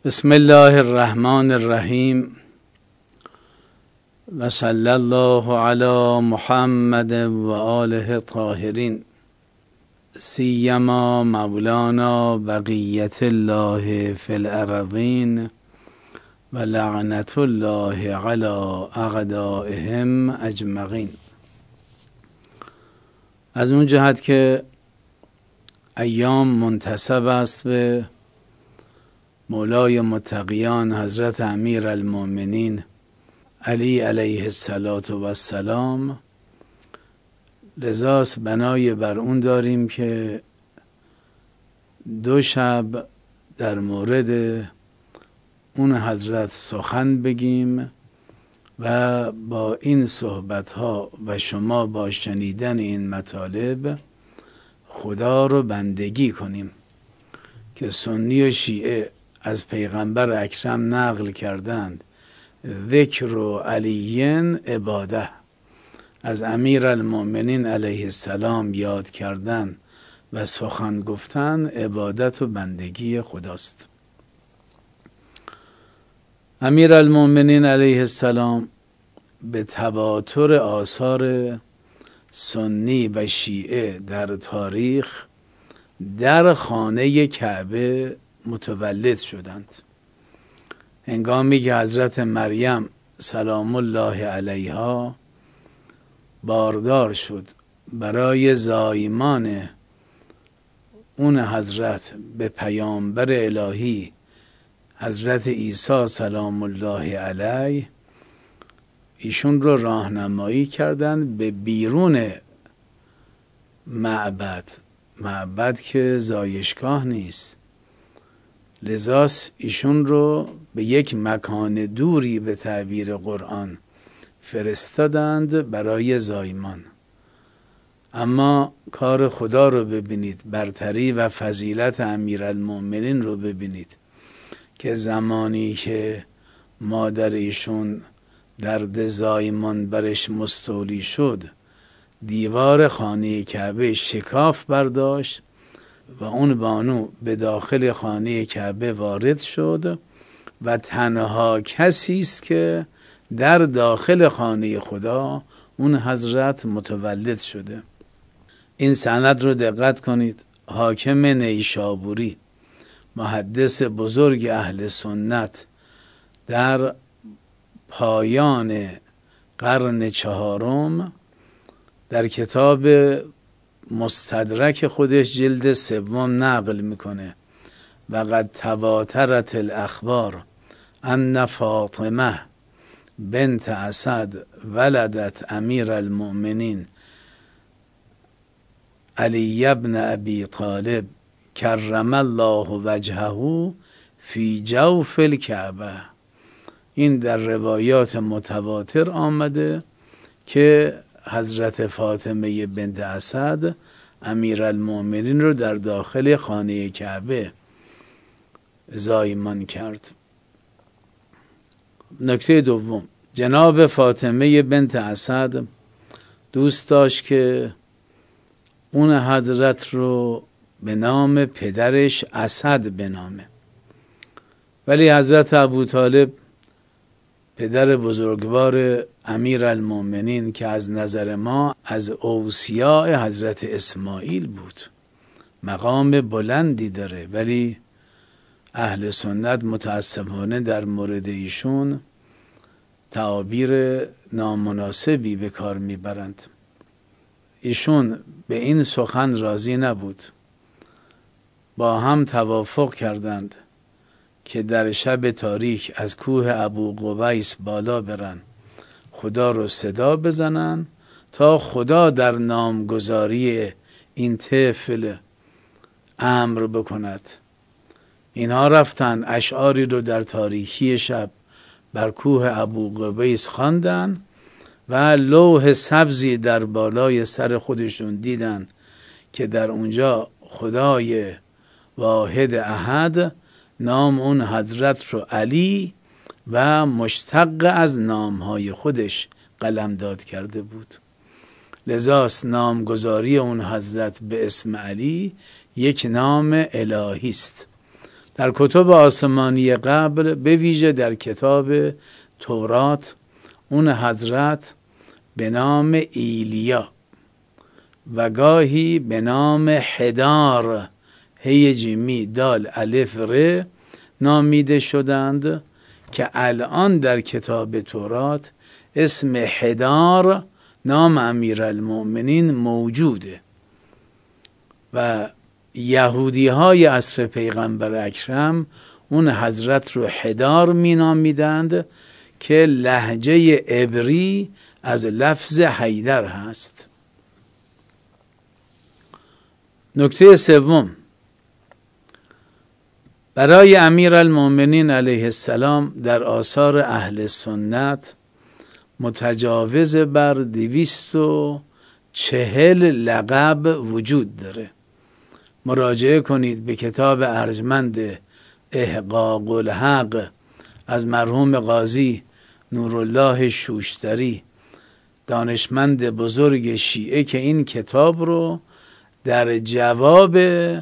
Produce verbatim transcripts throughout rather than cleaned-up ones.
بسم الله الرحمن الرحیم و صلی الله علی محمد و آله الطاهرین سیما مولانا بقیت الله فی الارضین و لعنت الله علی اعدائهم اجمعین. از اون جهت که ایام منتسب است به مولای متقیان حضرت امیر المؤمنین علی علیه الصلاة و السلام، لذاست بنای بر اون داریم که دو شب در مورد اون حضرت سخن بگیم و با این صحبت ها و شما با شنیدن این مطالب خدا رو بندگی کنیم که سنی و شیعه از پیغمبر اکرم نقل کردند ذکر و علیین عباده، از امیر المؤمنین علیه السلام یاد کردن و سخن گفتن عبادت و بندگی خداست. امیر المؤمنین علیه السلام به تواتر آثار سنی و شیعه در تاریخ در خانه کعبه متولد شدند. هنگامی که حضرت مریم سلام الله علیها باردار شد برای زایمان اون حضرت به پیامبر الهی حضرت عیسی سلام الله علیه، ایشون رو راهنمایی کردند به بیرون معبد، معبد که زایشگاه نیست، لذاست ایشون رو به یک مکان دوری به تعبیر قرآن فرستادند برای زایمان. اما کار خدا رو ببینید، برتری و فضیلت امیرالمؤمنین رو ببینید که زمانی که مادر ایشون درد زایمان برش مستولی شد، دیوار خانه کعبه شکاف برداشت و اون بانو به داخل خانه کعبه وارد شد و تنها کسی است که در داخل خانه خدا اون حضرت متولد شده. این سند رو دقت کنید. حاکم نیشابوری، محدث بزرگ اهل سنت، در پایان قرن چهارم در کتاب مستدرک خودش جلد سوم نقل میکنه و قد تواترت الاخبار ان فاطمه بنت اسد ولدت امیر المؤمنین علی ابن ابی طالب کرم الله وجهه فی جوف الکعبه. این در روایات متواتر آمده که حضرت فاطمه بنت اسد امیرالمؤمنین رو در داخل خانه کعبه زایمان کرد. نکته دوم، جناب فاطمه بنت اسد دوست داشت که اون حضرت رو به نام پدرش اسد بنامه، ولی حضرت ابوطالب پدر بزرگوار امیرالمؤمنین که از نظر ما از اوصیاء حضرت اسماعیل بود، مقام بلندی داره، ولی اهل سنت متاسفانه در مورد ایشون تعابیر نامناسبی به کار میبرند. ایشون به این سخن راضی نبود، با هم توافق کردند که در شب تاریک از کوه ابو قبیس بالا برن، خدا رو صدا بزنن تا خدا در نامگذاری این طفل امر بکند. اینها رفتن اشعاری رو در تاریکی شب بر کوه ابو قبیس خواندن و لوح سبزی در بالای سر خودشون دیدن که در اونجا خدای واحد احد نام اون حضرت رو علی و مشتق از نامهای خودش قلمداد کرده بود. لذاست نامگذاری اون حضرت به اسم علی یک نام الهی است. در کتب آسمانی قبل، به ویژه در کتاب تورات، اون حضرت به نام ایلیا و گاهی به نام حدار، هی جیمی دال الف ر نامیده شدند، که الان در کتاب تورات اسم حدار نام امیرالمؤمنین موجوده و یهودی های عصر پیغمبر اکرم اون حضرت رو حدار می نامیدند که لهجه عبری از لفظ حیدر هست. نکته سوم، برای امیرالمؤمنین علیه السلام در آثار اهل سنت متجاوز بر دویست و چهل لقب وجود داره. مراجعه کنید به کتاب ارجمند احقاق الحق از مرحوم قاضی نورالله شوشتری، دانشمند بزرگ شیعه، که این کتاب رو در جواب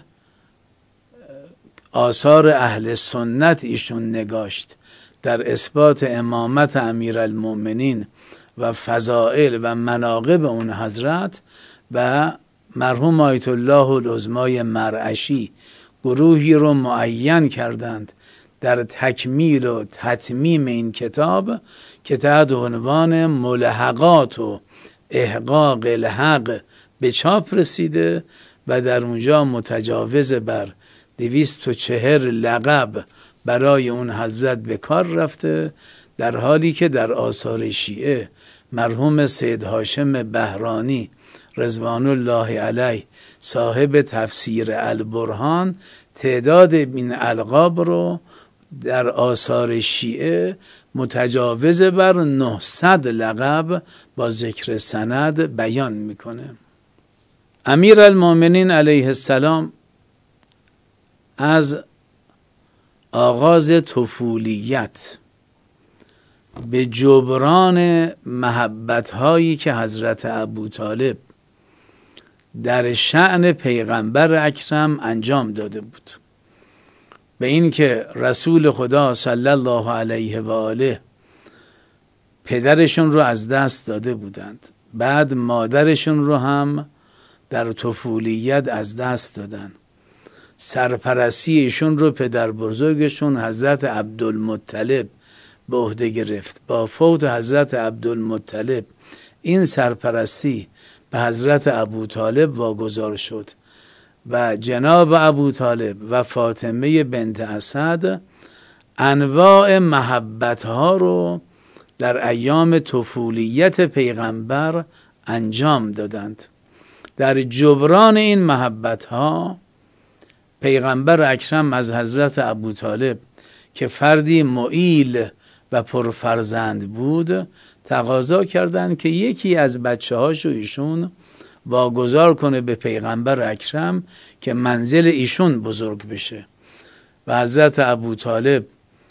آثار اهل سنت ایشون نگاشت در اثبات امامت امیرالمؤمنین و فضائل و مناقب اون حضرت. و مرحوم آیت الله العظمای مرعشی گروهی رو معین کردند در تکمیل و تتمیم این کتاب که تحت عنوان ملحقات و احقاق الحق به چاپ رسیده و در اونجا متجاوز بر دویست و چهل لقب برای اون حضرت به کار رفته، در حالی که در آثار شیعه مرحوم سید هاشم بهرانی رضوان الله علیه صاحب تفسیر البرهان تعداد این القاب رو در آثار شیعه متجاوز بر نهصد لقب با ذکر سند بیان میکنه. امیرالمؤمنین علیه السلام از آغاز طفولیت به جبران محبت‌هایی که حضرت ابوطالب در شأن پیغمبر اکرم انجام داده بود، به این که رسول خدا صلی الله علیه و آله پدرشون رو از دست داده بودند، بعد مادرشون رو هم در طفولیت از دست دادن، سرپرستی ایشون رو پدر بزرگشون حضرت عبدالمطلب به عهده گرفت. با فوت حضرت عبدالمطلب این سرپرستی به حضرت ابوطالب واگذار شد و جناب ابوطالب و فاطمه بنت اسد انواع محبت ها رو در ایام طفولیت پیغمبر انجام دادند. در جبران این محبت ها پیغمبر اکرم از حضرت ابوطالب که فردی معیل و پرفرزند بود تقاضا کردند که یکی از بچه هاشو ایشون واگذار کنه به پیغمبر اکرم که منزل ایشون بزرگ بشه و حضرت ابوطالب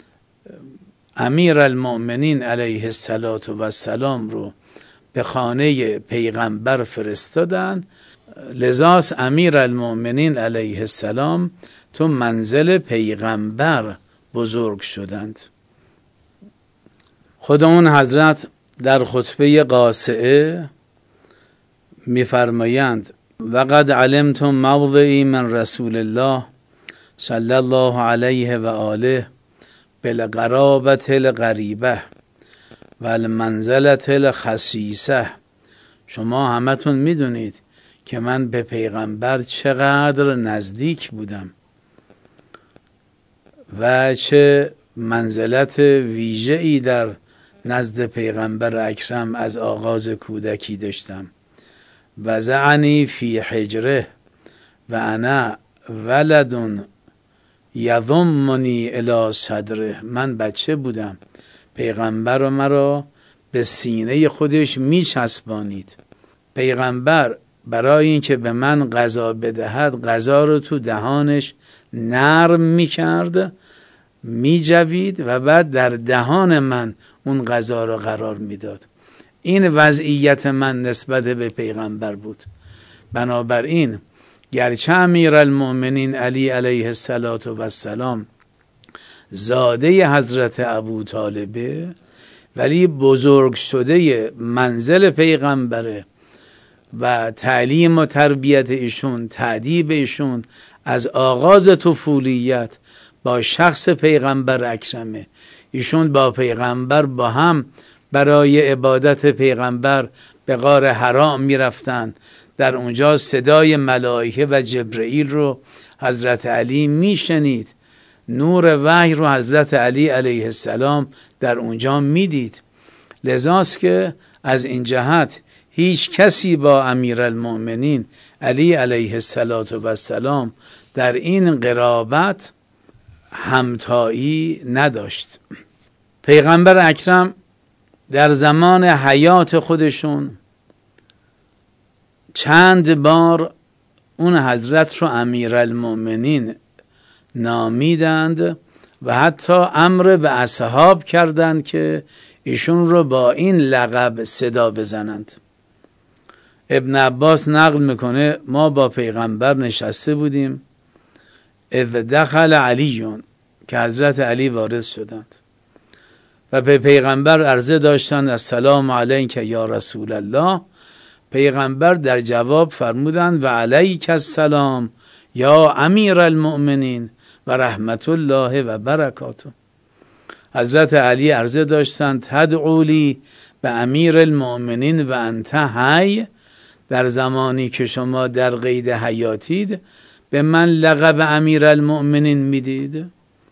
امیرالمؤمنین علیه السلام رو به خانه پیغمبر فرستادن. لذاس امیرالمؤمنین علیه السلام تو منزل پیغمبر بزرگ شدند. خودمون حضرت در خطبه قاصعه میفرمایند وقد علمتم موضعی من رسول الله صلی الله علیه و آله بالقرابة القریبه و المنزلة الخصیصه. شما همتون میدونید که من به پیغمبر چقدر نزدیک بودم و چه منزلت ویژه‌ای در نزد پیغمبر اکرم از آغاز کودکی داشتم. وضعنی فی حجره و انا ولد یضمنی الی صدره. من بچه بودم، پیغمبر مرا به سینه خودش میچسبانید. پیغمبر برای اینکه به من غذا بدهد غذا رو تو دهانش نرم میکرد، میجوید و بعد در دهان من اون غذا رو قرار میداد. این وضعیت من نسبت به پیغمبر بود. بنابراین گرچه امیرالمؤمنین علی علیه السلام زاده حضرت ابوطالبه، ولی بزرگ شده منزل پیغمبره و تعلیم و تربیت ایشون، تأدیب ایشون از آغاز طفولیت با شخص پیغمبر اکرمه. ایشون با پیغمبر با هم برای عبادت پیغمبر به غار حرا می رفتن. در اونجا صدای ملائکه و جبرئیل رو حضرت علی می شنید. نور وحی رو حضرت علی علیه السلام در اونجا می دید. لذاست که از این جهت هیچ کسی با امیرالمؤمنین علی علیه السلام در این قرابت همتایی نداشت. پیغمبر اکرم در زمان حیات خودشون چند بار اون حضرت رو امیرالمؤمنین نامیدند و حتی امر به اصحاب کردند که ایشون رو با این لقب صدا بزنند. ابن عباس نقل میکنه ما با پیغمبر نشسته بودیم اذ دخل علیون، که حضرت علی وارد شدند و به پیغمبر عرضه داشتند السلام علیک یا رسول الله. پیغمبر در جواب فرمودند و علیک السلام یا امیرالمؤمنین و رحمت الله و برکاته. حضرت علی عرضه داشتند تدعولی به امیرالمؤمنین و انت حی، در زمانی که شما در قید حیاتید به من لقب امیرالمؤمنین میدید؟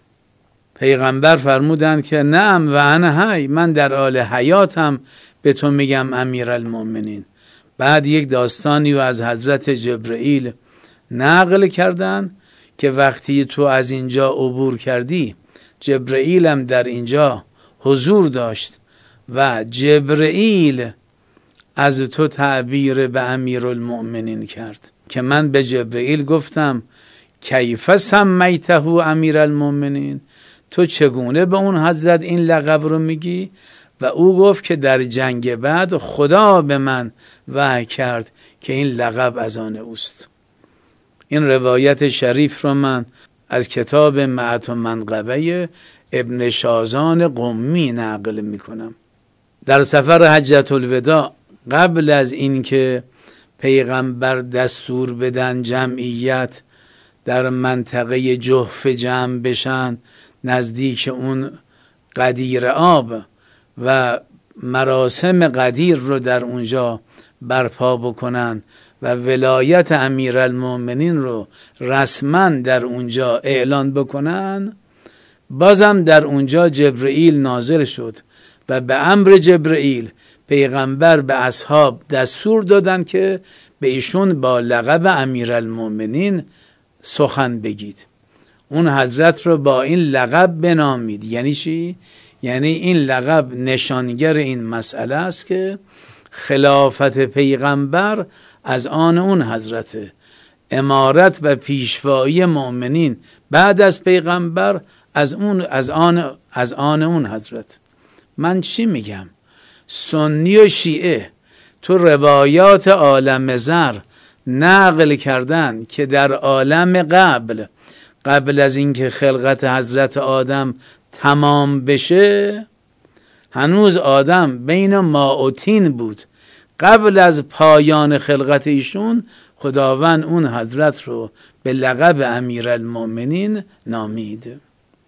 پیغمبر فرمودند که نعم و انا حی، من در حال حیاتم به تو میگم امیرالمؤمنین. بعد یک داستانی و از حضرت جبرئیل نقل کردن که وقتی تو از اینجا عبور کردی جبرئیل هم در اینجا حضور داشت و جبرئیل از تو تعبیر به امیرالمؤمنین کرد که من به جبرئیل گفتم کیف سمیته امیرالمؤمنین، تو چگونه به اون حضرت این لقب رو میگی؟ و او گفت که در جنگ بعد خدا به من وحی کرد که این لقب از آن اوست. این روایت شریف رو من از کتاب معت و منقبه ابن شازان قمی نقل میکنم. در سفر حجت الوداع قبل از اینکه پیغمبر دستور بدن جمعیت در منطقه جحفه جمع بشن نزدیک اون قدیر آب و مراسم قدیر رو در اونجا برپا بکنن و ولایت امیرالمؤمنین رو رسما در اونجا اعلان بکنن، بازم در اونجا جبرئیل نازل شد و به امر جبرئیل پیغمبر به اصحاب دستور دادن که به ایشون با لقب امیرالمؤمنین سخن بگید. اون حضرت رو با این لقب بنامید. یعنی چی؟ یعنی این لقب نشانگر این مسئله است که خلافت پیغمبر از آن اون حضرته، امارت و پیشوایی مؤمنین بعد از پیغمبر از اون از آن از آن اون حضرت. من چی میگم؟ سنی و شیعه تو روایات عالم زر نقل کردن که در عالم قبل قبل از اینکه خلقت حضرت آدم تمام بشه هنوز آدم بین ماء و طین بود. قبل از پایان خلقت ایشون خداوند اون حضرت رو به لقب امیرالمؤمنین نامید.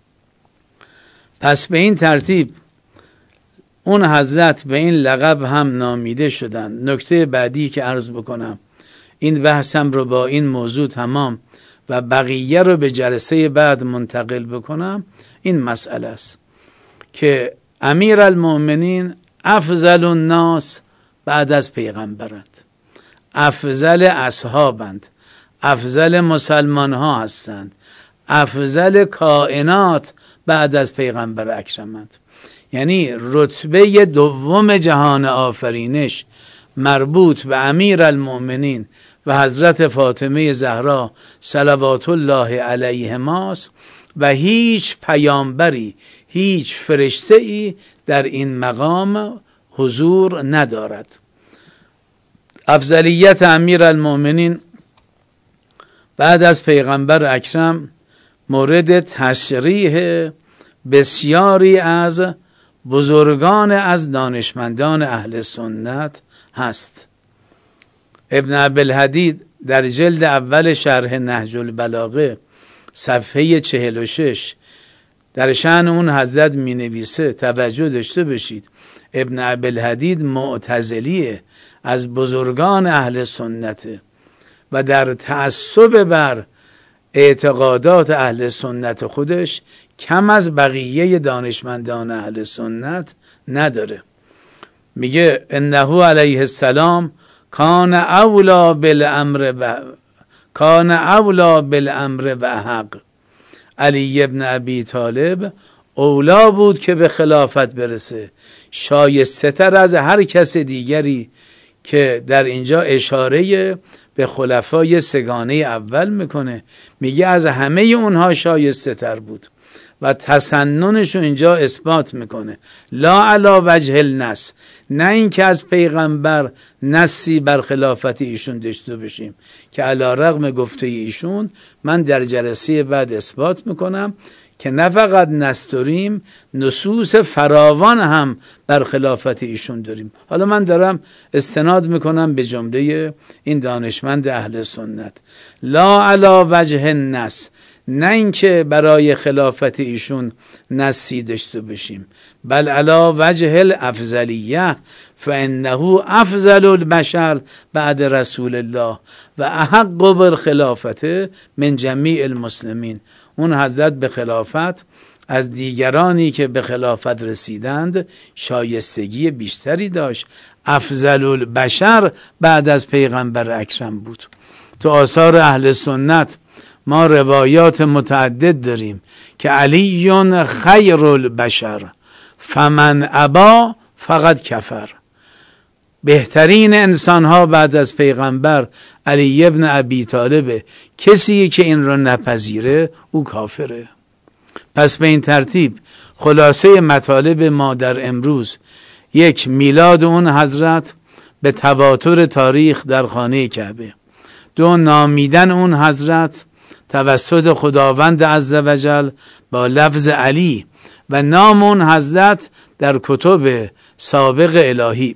پس به این ترتیب اون حضرت به این لقب هم نامیده شدن. نکته بعدی که عرض بکنم، این بحثم رو با این موضوع تمام و بقیه رو به جلسه بعد منتقل بکنم، این مسئله است که امیرالمؤمنین افضل الناس بعد از پیغمبرند، افضل اصحابند، افضل مسلمان ها هستند، افضل کائنات بعد از پیغمبر اکرمند. یعنی رتبه دوم جهان آفرینش مربوط به امیرالمؤمنین و حضرت فاطمه زهرا صلوات الله علیهماست و هیچ پیامبری، هیچ فرشته ای در این مقام حضور ندارد. افضلیت امیرالمؤمنین بعد از پیغمبر اکرم مورد تشریح بسیاری از بزرگان از دانشمندان اهل سنت هست. ابن عبدالحدید در جلد اول شرح نهج البلاغه صفحه چهل و شش در شأن اون حضرت می نویسه، توجه داشته باشید، ابن عبدالحدید معتزلیه، از بزرگان اهل سنته و در تعصب بر اعتقادات اهل سنت خودش کم از بقیه دانشمندان اهل سنت نداره. میگه انه علیه السلام کان اولا بالامر و کان اولا بالامر و حق. علی ابن ابی طالب اولا بود که به خلافت برسه، شایسته تر از هر کس دیگری، که در اینجا اشاره به خلفای سگانه اول میکنه، میگه از همه اونها شایسته تر بود و تسننش رو اینجا اثبات میکنه. لا علا وجه النص، نه این که از پیغمبر نصی بر خلافت ایشون داشته بشیم، که علی رغم گفته ایشون من در جلسه بعد اثبات میکنم که نه فقط نص داریم، نصوص فراوان هم بر خلافت ایشون داریم. حالا من دارم استناد میکنم به جمله این دانشمند اهل سنت. لا علا وجه النص، نه اینکه برای خلافت ایشون نصی داشته باشیم، بل علا وجه الافضلیه، فانه افضل البشر بعد رسول الله و احق بالخلافت من جمیع المسلمین. اون حضرت به خلافت از دیگرانی که به خلافت رسیدند شایستگی بیشتری داشت. افضل البشر بعد از پیغمبر اکرم بود. تو آثار اهل سنت ما روایات متعدد داریم که علی خیر البشر فمن ابا فقط کفر. بهترین انسان ها بعد از پیغمبر علی ابن ابی طالب، کسی که این رو نپذیره او کافره. پس به این ترتیب خلاصه مطالب ما در امروز: یک، میلاد اون حضرت به تواتر تاریخ در خانه کعبه. دو، نامیدن اون حضرت توسط خداوند عزوجل با لفظ علی و نام اون حضرت در کتب سابق الهی.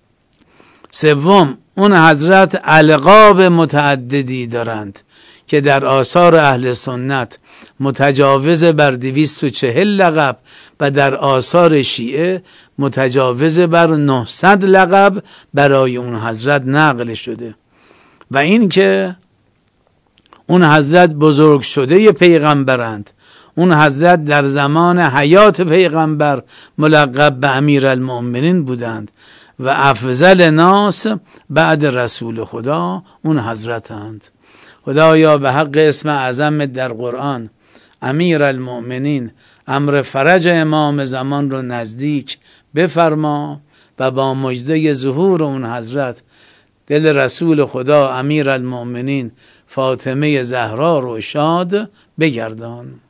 سوم، اون حضرت القاب متعددی دارند که در آثار اهل سنت متجاوز بر دویست و چهل لقب و در آثار شیعه متجاوز بر نهصد لقب برای اون حضرت نقل شده. و این که اون حضرت بزرگ شده پیغمبرند، اون حضرت در زمان حیات پیغمبر ملقب به امیر المؤمنین بودند و افضل ناس بعد رسول خدا اون حضرتند. خدایا به حق اسم اعظم در قرآن امیر المؤمنین امر فرج امام زمان رو نزدیک بفرما و با مجده ظهور اون حضرت دل رسول خدا امیر المؤمنین فاطمه زهرا رو شاد بگردان.